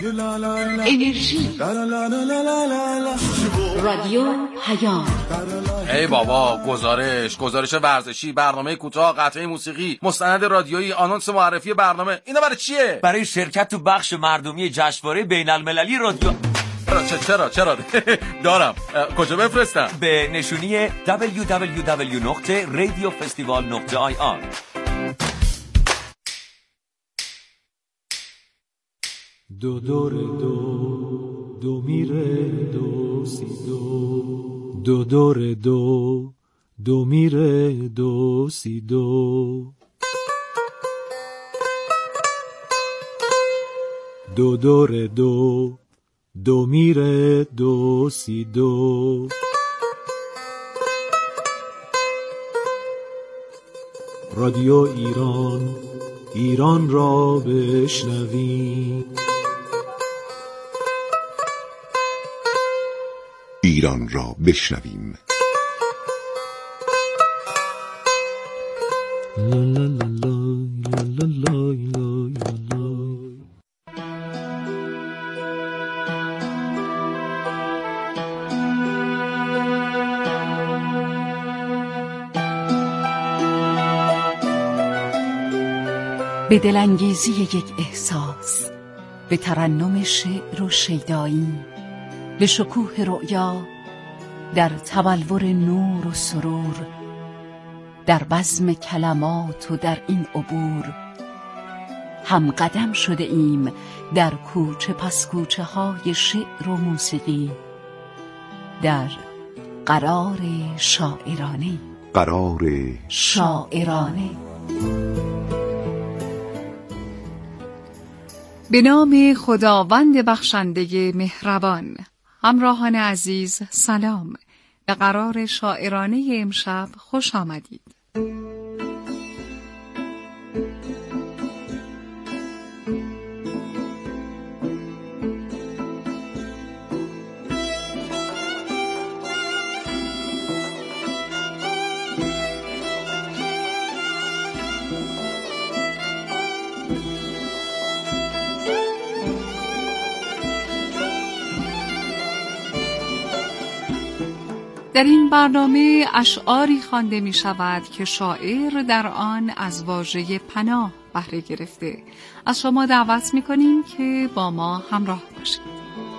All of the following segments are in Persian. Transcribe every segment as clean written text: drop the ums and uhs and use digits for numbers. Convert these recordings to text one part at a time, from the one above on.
انرژی رادیو پیام. ای بابا، گزارش ورزشی، برنامه کوتاه، قطعه موسیقی، مستند رادیویی، آنونس معرفی برنامه، اینا برای چیه؟ برای شرکت تو بخش مردمی جشنواره بین‌المللی رادیو. چرا دارم. کجا بفرستم؟ به نشونی www.radiofestival.ir. دو دور دو میره دو سی دو دور دو میره دو سی دو دور دو میره دو سی دو. رادیو ایران را بشنویم. ایران را بشنویم. به دلانگیزی یک احساس، به ترنم شعر و شیدایی، به شکوه رؤیا، در تبلور نور و سرور، در بزم کلمات و در این عبور هم قدم شده ایم در کوچه پس کوچه های شعر و موسیقی، در قرار شاعرانه. به نام خداوند بخشنده مهربان. همراهان عزیز سلام. به قرار شاعرانه امشب خوش آمدید. در این برنامه اشعاری خوانده می شود که شاعر در آن از واژه پناه بهره گرفته. از شما دعوت می کنیم که با ما همراه باشید.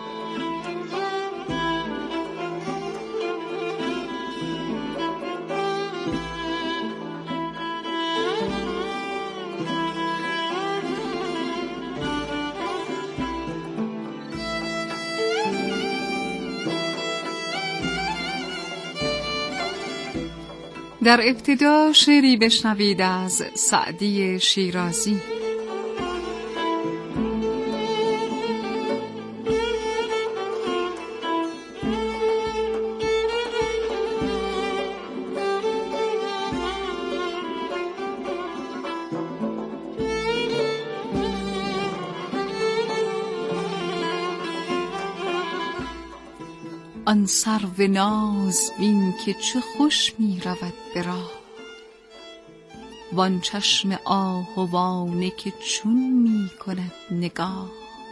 در ابتدا شعری بشنوید از سعدی شیرازی. آن سرو ناز بین که چه خوش می رود به راه، وان چشم آهوانه که چون می کند نگاه.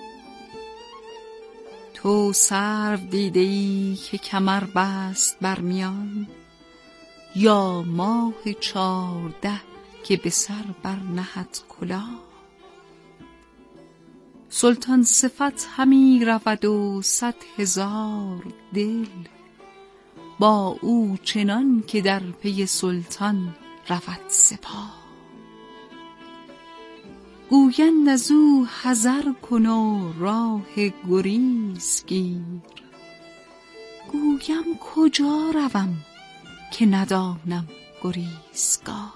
تو سرو دیده ای که کمر بست بر میان، یا ماه 14 که به سر بر نهد کلاه. سلطان صفت همی رود و 100,000 دل، با او چنان که در پی سلطان رود سپاه. گویند از او حذر کن و راه گریز گیر، گویم کجا روم که ندانم گریزگاه.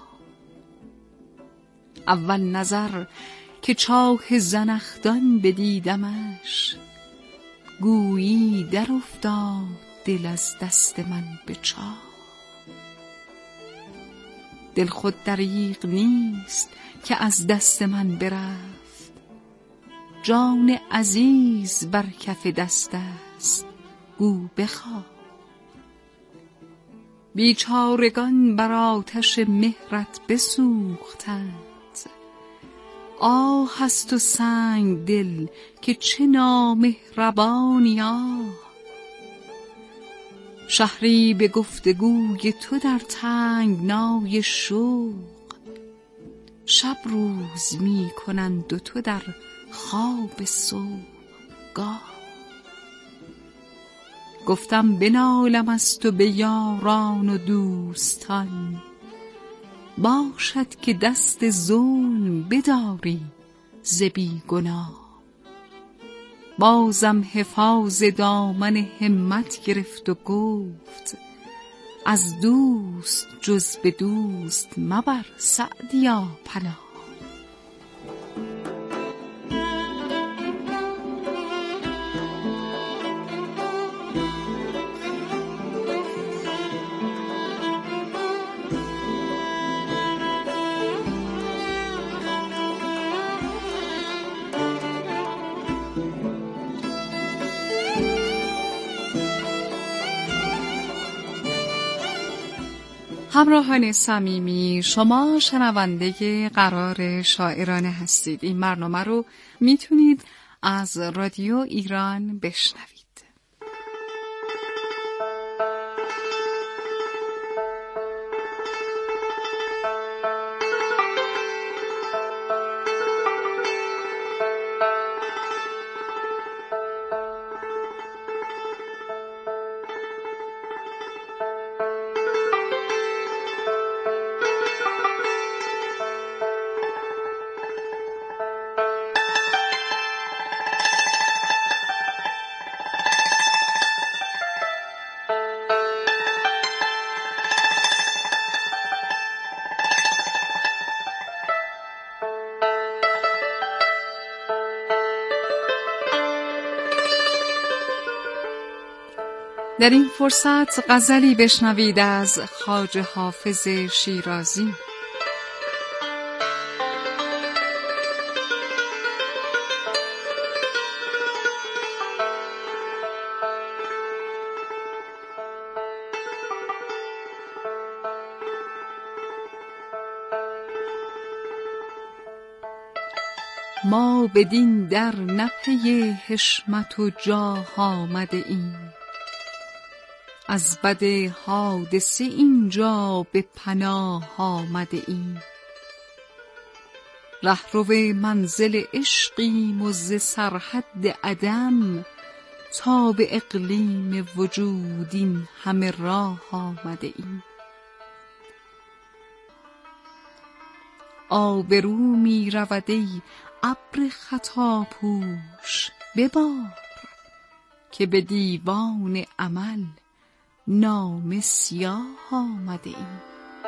اول نظر که چاه زنخدان بدیدمش، گویی در افتاد دل از دست من به چاه. دل خود دریغ نیست که از دست من برفت، جان عزیز بر کف دست است گو بخواه. بیچارگان بر آتش مهرت بسوختند، آه هست و سنگ دل که چه نامهربانی آه. شهری به گفتگوی تو در تنگنای شوق، شب روز می کنند و تو در خواب صبحگاه. گفتم بنالم از تو به یاران و دوستان، باشد که دست ظلم بداری ز بیگناه. بازم حفاظ دامن همت گرفت و گفت از دوست جز به دوست مبر سعدیا پناه. همراهان صمیمی، شما شنونده قرار شاعرانه هستید. این برنامه رو میتونید از رادیو ایران بشنوید. در این فرصت غزلی بشنوید از خواجه حافظ شیرازی. ما بدین در نه پی حشمت و جاه آمده ایم، از بد حادثه اینجا به پناه آمده ایم. رهرو منزل عشقیم و ز سرحد عدم تا به اقلیم وجود این همه راه آمده ایم. آبرو می رود ای ابر خطاپوش ببار، که به دیوان عمل نامه سیاه آمده ایم.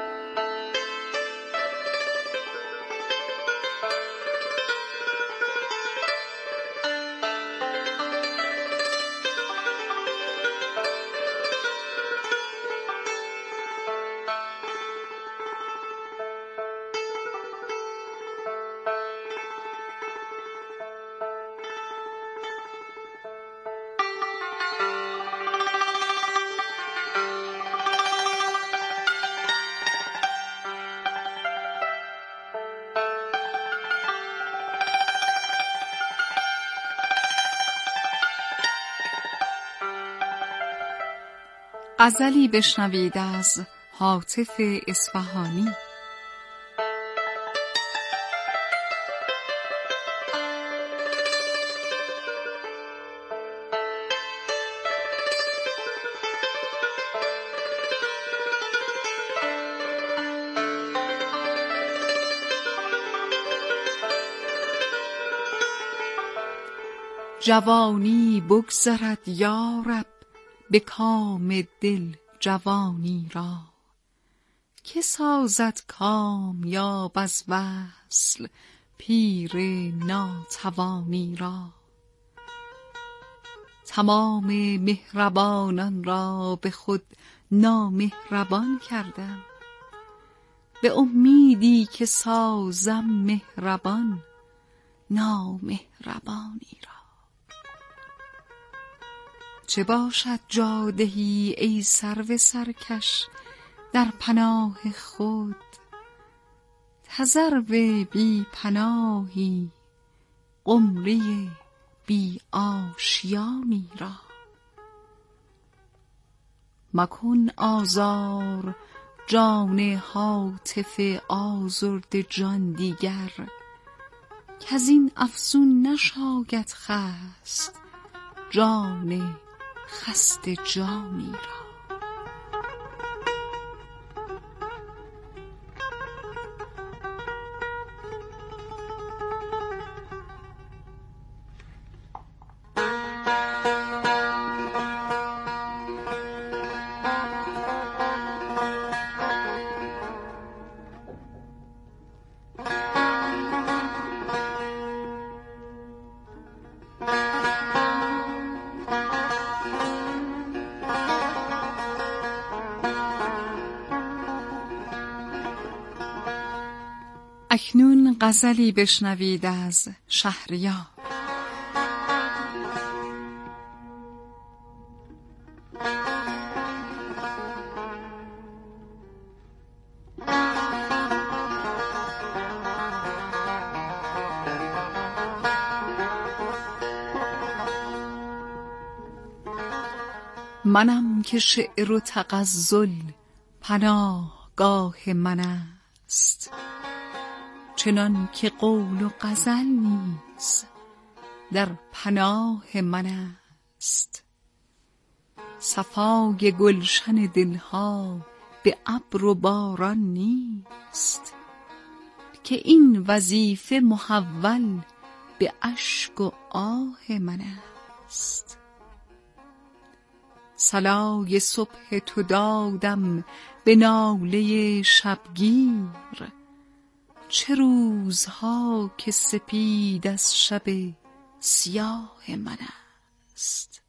غزلی بشنوید از هاتف اصفهانی. جوانی بگذرد یا رب به کام دل جوانی را، که سازد کامیاب از وصل پیر ناتوانی را. تمام مهربانان را به خود نامهربان کردم، به امیدی که سازم مهربان نامهربانی را. چه باشد جادهی ای سرو سرکش در پناه خود، تذرو بی پناهی قمری بی آشیانی را. مکن آزار جان هاتف آزرد جان دیگر، کز این افسون نشاید خست جان خسته جانی را. اکنون غزلی بشنوید از شهریار. منم که شعر و تغزل پناهگاه من است، چنان که قول و غزل نیز در پناه من است. صفای گلشن دلها به ابر و باران نیست، که این وظیفه محول به اشک و آه من است. صلای صبح تو دادم به ناله شبگیر، چه روزها که سپید از شب سیاه من است.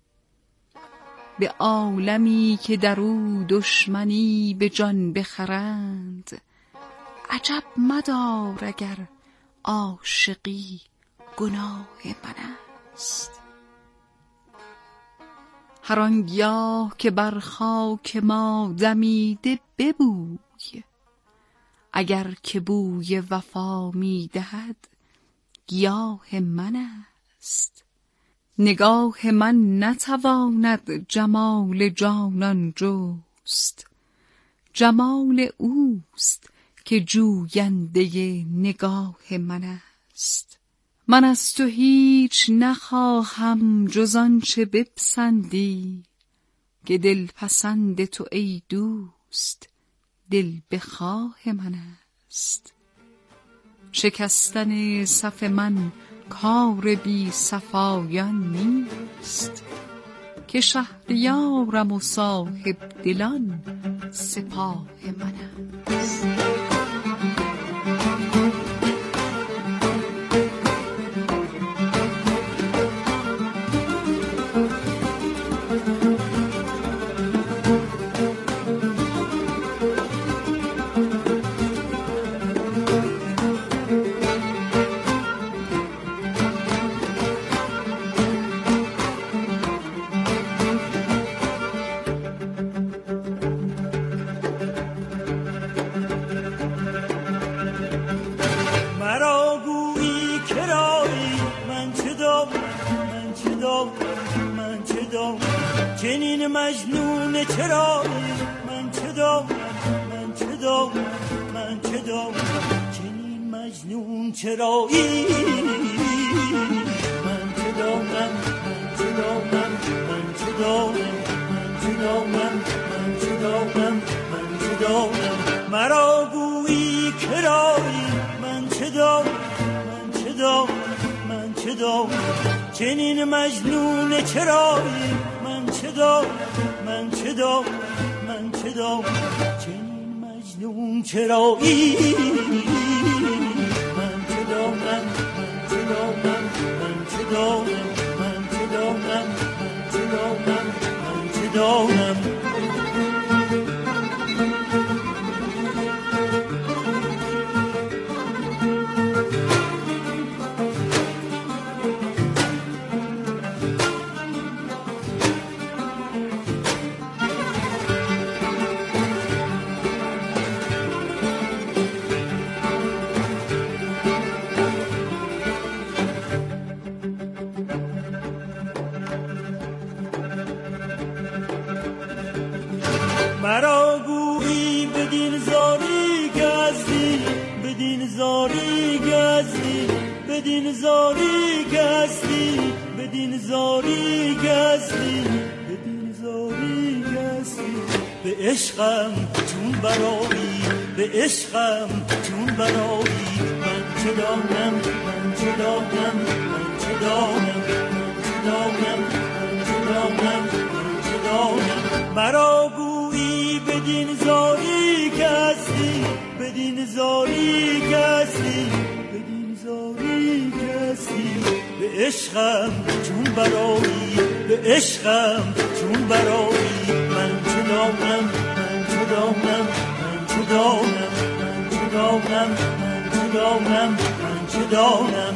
به عالمی که در او دشمنی به جان بخرند، عجب مدار اگر عاشقی گناه من است. هر آنگاه که بر خاک ما دمیده ببوی، اگر که بوی وفا می دهد گیاه من است. نگاه من نتواند جمال جانان جست، جمال اوست که جوینده نگاه من است. من از تو هیچ نخواهم جز آنچه بپسندی، که دل پسند تو ای دوست دل بخواه من است. شکستن صف من کار بی صفایان نیست، که شهریارم و صاحب دلان سپاه من است. چنین مجنون چرایی من چه دارم، من چه دارم، من چه دارم، چنین مجنون چرایی من چه دارم، من چه دارم، من چه دارم، من چه دارم، من چه دارم، من چه دارم. مرا گویی کرایی من چه دارم، من چه دارم، من چه دارم، چنین مجنون چرایی من چه دارم، من چه دارم، من چه دارم، چنین مجنون چرایی من چه دارم، من چه دارم، من چه دارم، من چه دارم، من چه دارم، من چه دارم. بدین زاری که هستی، بدین زاری که هستی، بدین زاری که هستی. به عشقم چون برایی، به عشقم چون برایی. من چه دانم، من چه دانم، من چه دانم، من چه دانم، من چه دانم، من چه دانم. مرا گویی بدین زاری که هستی، بدین زاری که هستی، بدین زاری که هستی. به عشقم چون برایی، به عشقم چون برایی. من چه دانم، من چه دانم، من چه دانم، من چه دانم، من چه دانم، من چه دانم.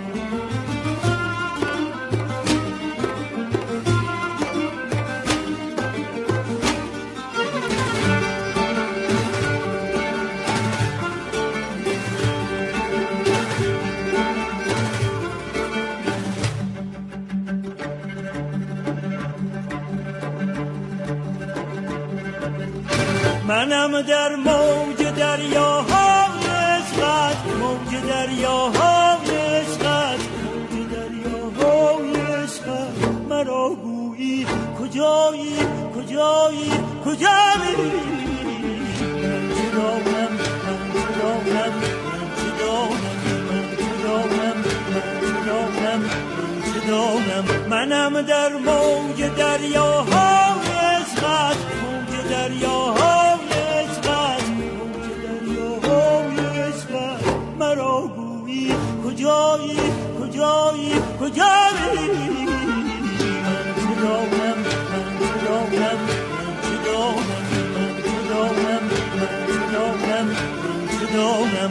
منم در موج دریاهای عشقت، موج دریاهای عشقت، موج دریاهای عشقت. مرا گویی کجایی، کجایی، کجایی. من چه دانم، من چه دانم، من چه دانم، من چه دانم، من چه دانم، من چه دانم. منم در موج دریاهای عشقت، موج دریاهای کجایی، کجایی، کجایی. من چه دانم، من چه دانم، من چه دانم، من چه دانم، من چه دانم، من چه دانم.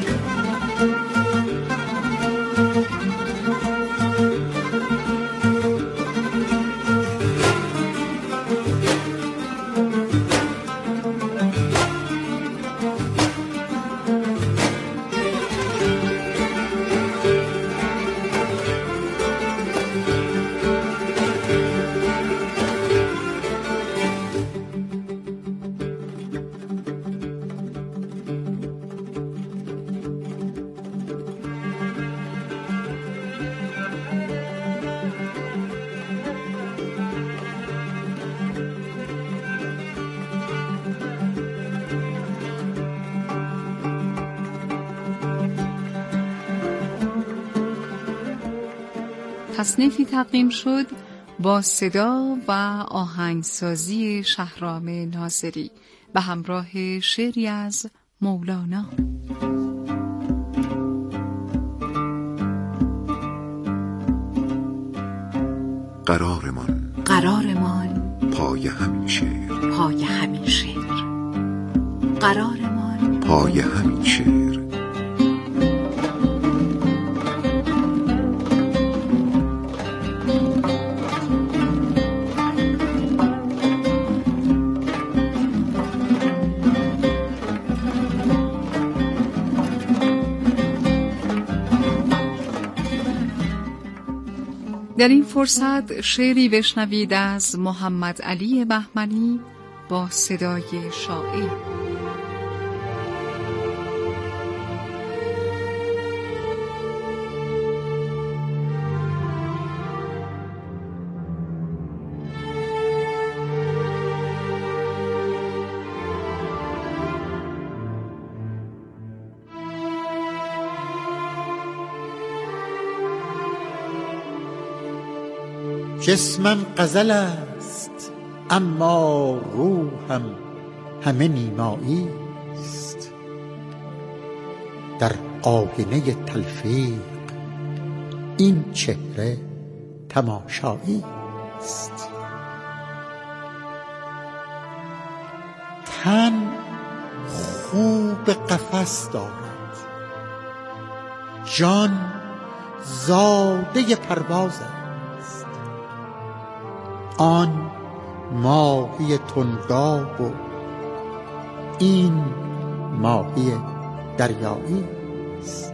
تصنیفی تقدیم شد با صدا و آهنگسازی شهرام ناظری به همراه شعری از مولانا. قرارمان، قرارمان پای همین شعر، پای همین شعر. قرارمان پای همین شعر. در این فرصت شعری بشنوید از محمد علی بهمنی با صدای شاعر. جسمم غزل است اما روحم همه نیمایی است. در آینه تلفیق این چهره تماشایی است. تن خوب قفس دارد، جان زاده پرواز است. آن ماهی تنگاب و این ماهی دریایی است.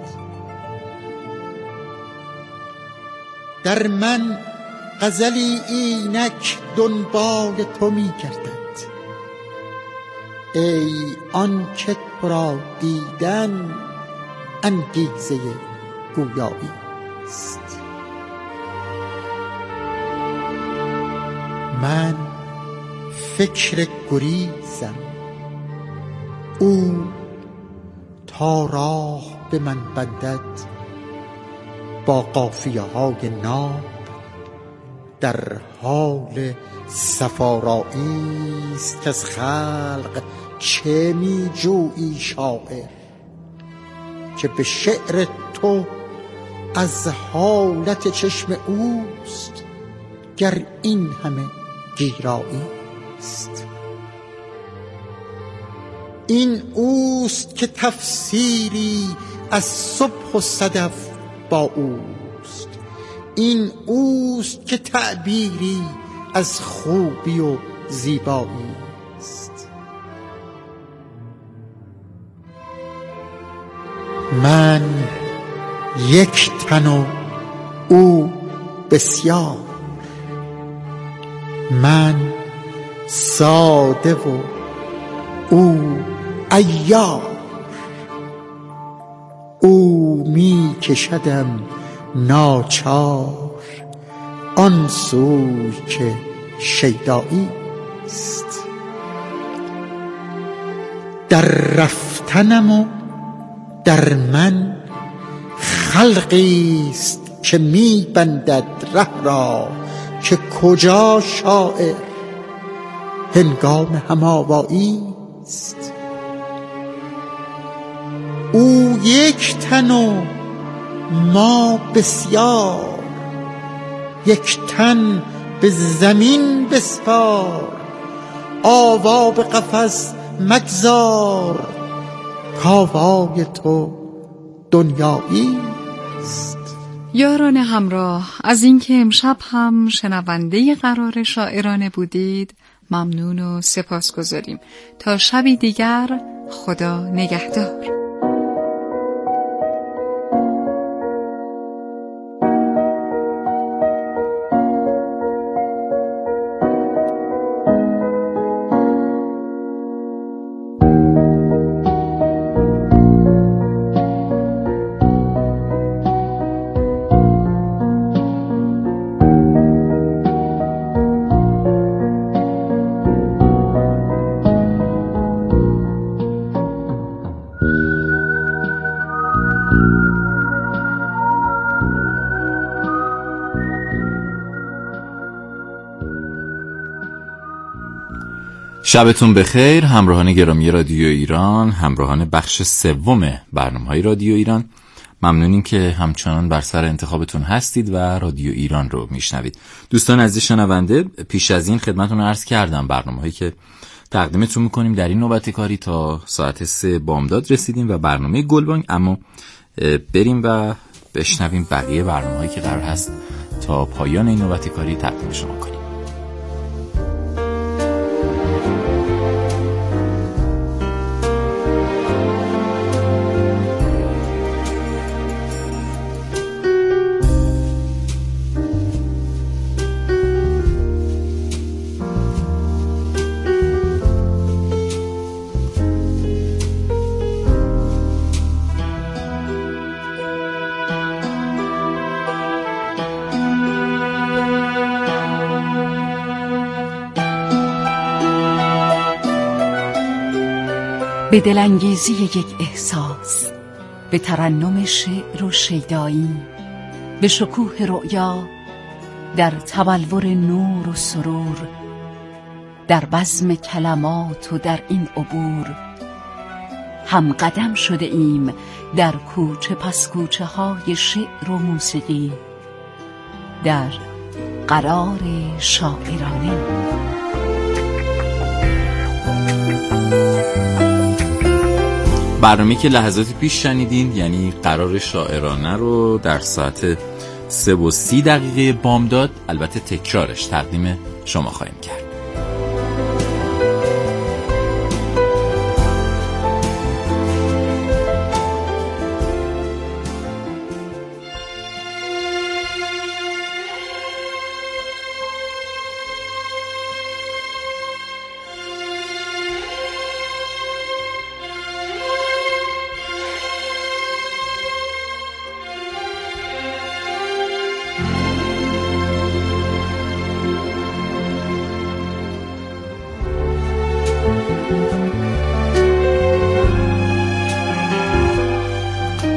در من غزلی اینک دنبال تو می گردد. ای آن که تو را دیدن انگیزه گویایی است. من فکر گریزم، او تا راه به من بندد با قافیه های ناب. در حال صفارایی است که از خلق چه می جویی شاعر، که به شعر تو از حالت چشم اوست گر این همه گیرایی است. این اوست که تفسیری از صبح و صدف با اوست، این اوست که تعبیری از خوبی و زیبایی است. من یک تن و او بسیار، من ساده و او عیار. او می کشدم ناچار آن سوی که شیدایی است. در رفتنم و در من خلقی است که می بندد ره را، که کجا شاعر هنگام هماوایی است. او یک تن و ما بسیار، یک تن به زمین بسپار. آوا به قفس مگذار، کآوای تو دنیایی است. یاران همراه، از اینکه امشب هم شنونده قرار شاعرانه بودید ممنون و سپاسگزاریم. تا شبی دیگر، خدا نگهدار. شبتون بخیر همراهان گرامی رادیو ایران، همراهان بخش سوم برنامه‌های رادیو ایران. ممنونیم که همچنان بر سر انتخابتون هستید و رادیو ایران رو میشنوید. دوستان عزیز شنونده، پیش از این خدمتتون عرض کردم برنامه‌هایی که تقدیمتون میکنیم در این نوبت کاری تا ساعت 3 بامداد رسیدیم و برنامه گلبانگ. اما بریم و بشنویم بقیه برنامه‌هایی که قرار هست تا پایان این نوبت کاری تقدیم شما کنیم. به دلانگیزی یک احساس، به ترنم شعر و شیدایی، به شکوه رؤیا، در تبلور نور و سرور، در بزم کلمات و در این عبور، هم قدم شده ایم در کوچه پس کوچه های شعر و موسیقی، در قرار شاعرانه. برنامه‌ای که لحظاتی پیش شنیدین یعنی قرار شاعرانه رو در ساعت 3:30 بامداد، البته تکرارش، تقدیم شما خواهیم کرد.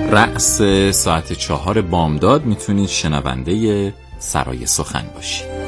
رأس ساعت 4 بامداد میتونید شنونده سرای سخن باشید.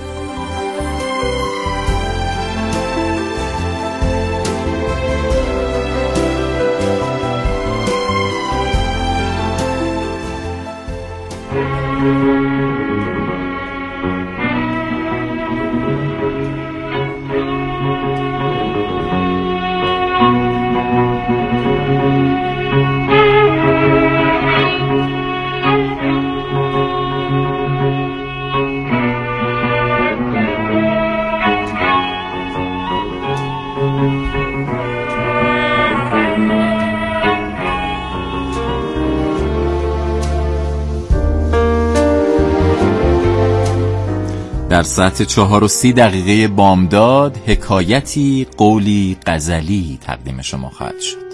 در ساعت 4:30 بامداد حکایتی قولی غزلی تقدیم شما خواهد شد.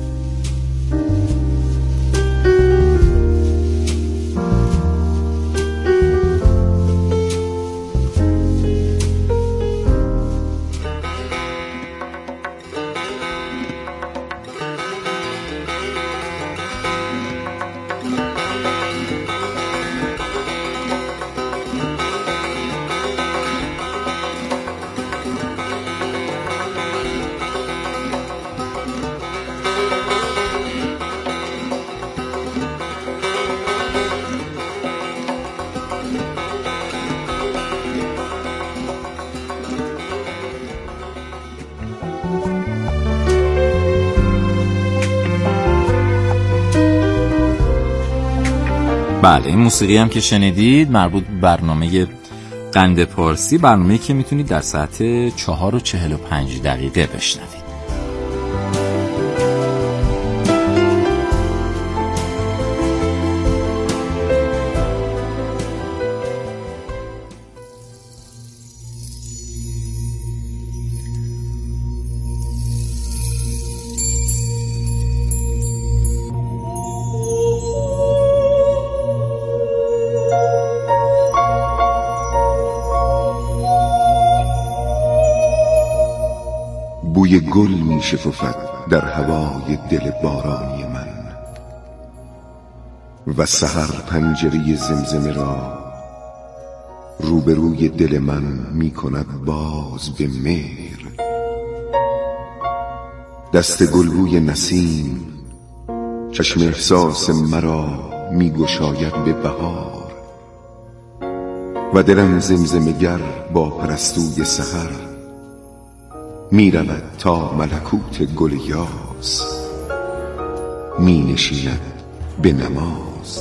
بله، این موسیقی هم که شنیدید مربوط به برنامه قند پارسی، برنامه‌ای که میتونید در ساعت 4:45 بشنوید. بوی گل می شکفد در هوای دل بارانی من و سحر پنجره زمزمه را روبروی دل من می کند باز به مهر. دست گلبوی نسیم چشم احساس مرا می گشاید به بهار و دلم زمزمه گر با پرستوی سحر می رود تا ملکوت گل یاس می نشیند به نماز.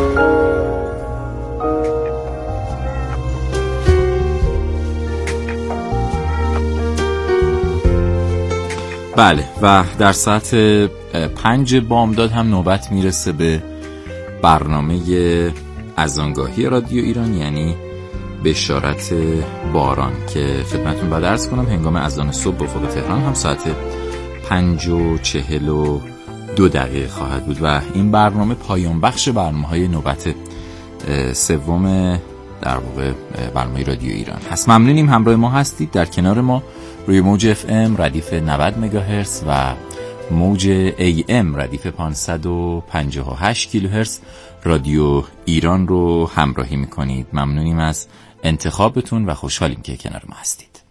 بله، و در ساعت 5 بامداد هم نوبت میرسه به برنامه اذانگاهی رادیو ایران، یعنی بشارت باران که خدمتتون باید عرض کنم هنگام اذان صبح به افق تهران هم ساعت 5:42 خواهد بود و این برنامه پایان بخش برنامه‌های نوبت سوم در واقع برنامه رادیو ایران هست. ممنونیم همراه ما هستید. در کنار ما روی موج FM ردیف 90 مگاهرتز و موج AM ردیف 558 کیلوهرتز رادیو ایران رو همراهی میکنید. ممنونیم از انتخابتون و خوشحالیم که کنار ما هستید.